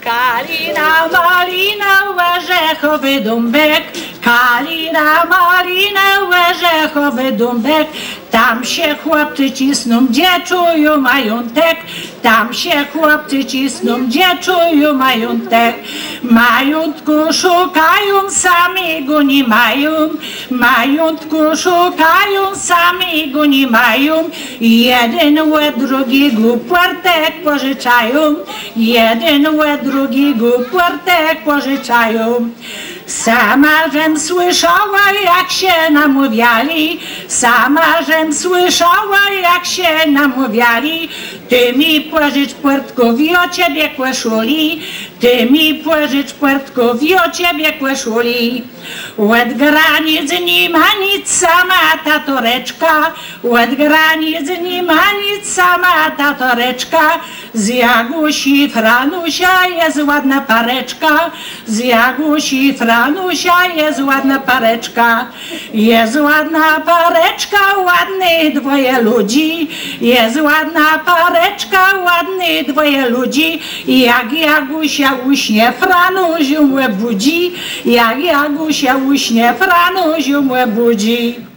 Kalina, malina, orzechowy dąbek, kalina, malina, orzechowy dąbek. Tam się chłopcy cisną, gdzie czują majątek. Tam się chłopcy cisną, gdzie czują majątek. Majątku szukają, sami go nie mają. Majątku szukają, sami go nie mają. Jeden od drugiego płartek pożyczają. Jeden od drugiego płartek pożyczają. Sama żem słyszała, jak się namawiali, sama żem słyszała, jak się namawiali. Ty mi pożycz płartkowi, o ciebie kłeszuli, ty mi pożycz płartkowi, o ciebie kłeszuli. Od granic nie ma nic, sama ta toreczka, od granic nie ma nic, sama ta toreczka. Z Jagusi Franusia jest ładna pareczka, z Jagusi Franusia jest ładna pareczka. Jest ładna pareczka, ładnych dwoje ludzi, jest ładna pareczka, ładnych dwoje ludzi. Jak Jagusia uśnie, Franusiu łeb budzi, jak Jagusia uśnie, Franusiu łeb budzi.